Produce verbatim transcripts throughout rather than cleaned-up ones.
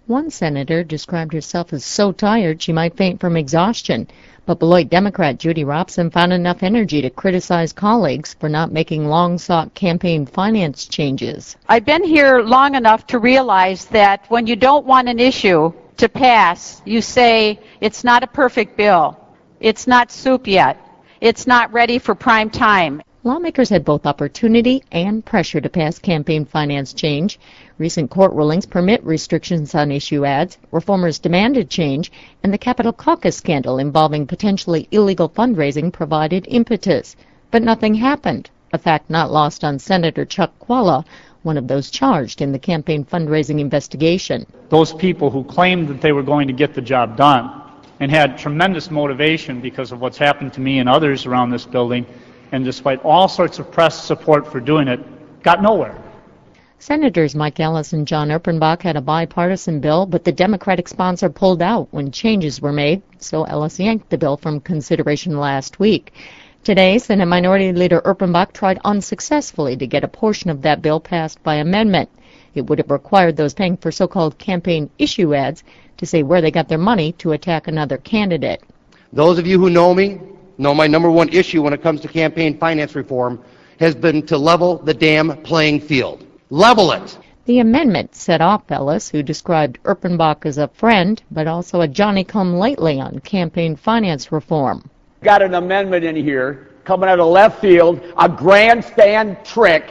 One senator described herself as so tired she might faint from exhaustion, but Beloit Democrat Judy Robson found enough energy to criticize colleagues for not making long-sought campaign finance changes. I've been here long enough to realize that when you don't want an issue to pass, you say it's not a perfect bill, it's not soup yet, it's not ready for prime time. Lawmakers had both opportunity and pressure to pass campaign finance change. Recent court rulings permit restrictions on issue ads, reformers demanded change, and the Capitol Caucus scandal involving potentially illegal fundraising provided impetus. But nothing happened, a fact not lost on Senator Chuck Chvala, one of those charged in the campaign fundraising investigation. Those people who claimed that they were going to get the job done and had tremendous motivation because of what's happened to me and others around this building, and despite all sorts of press support for doing it, got nowhere. Senators Mike Ellis and John Erpenbach had a bipartisan bill, but the Democratic sponsor pulled out when changes were made, so Ellis yanked the bill from consideration last week. Today, Senate Minority Leader Erpenbach tried unsuccessfully to get a portion of that bill passed by amendment. It would have required those paying for so-called campaign issue ads to say where they got their money to attack another candidate. Those of you who know me know my number one issue when it comes to campaign finance reform has been to level the damn playing field. Level it! The amendment set off Ellis, who described Erpenbach as a friend, but also a Johnny-come-lately on campaign finance reform. Got an amendment in here coming out of left field, a grandstand trick,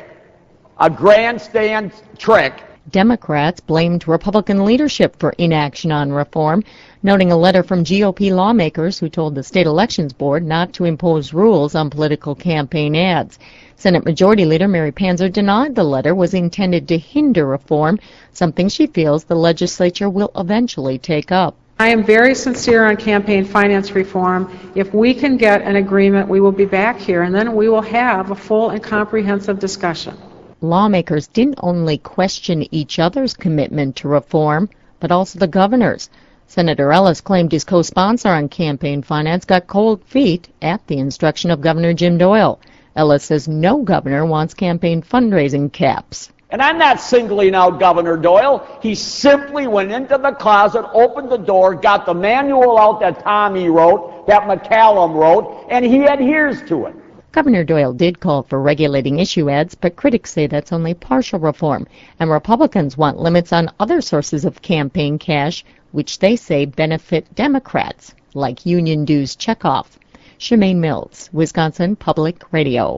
a grandstand trick. Democrats blamed Republican leadership for inaction on reform, noting a letter from G O P lawmakers who told the State Elections Board not to impose rules on political campaign ads. Senate Majority Leader Mary Panzer denied the letter was intended to hinder reform, something she feels the legislature will eventually take up. I am very sincere on campaign finance reform. If we can get an agreement, we will be back here, and then we will have a full and comprehensive discussion. Lawmakers didn't only question each other's commitment to reform, but also the governor's. Senator Ellis claimed his co-sponsor on campaign finance got cold feet at the instruction of Governor Jim Doyle. Ellis says no governor wants campaign fundraising caps. And I'm not singling out Governor Doyle. He simply went into the closet, opened the door, got the manual out that Tommy wrote, that McCallum wrote, and he adheres to it. Governor Doyle did call for regulating issue ads, but critics say that's only partial reform, and Republicans want limits on other sources of campaign cash, which they say benefit Democrats, like union dues checkoff. Shemaine Mills, Wisconsin Public Radio.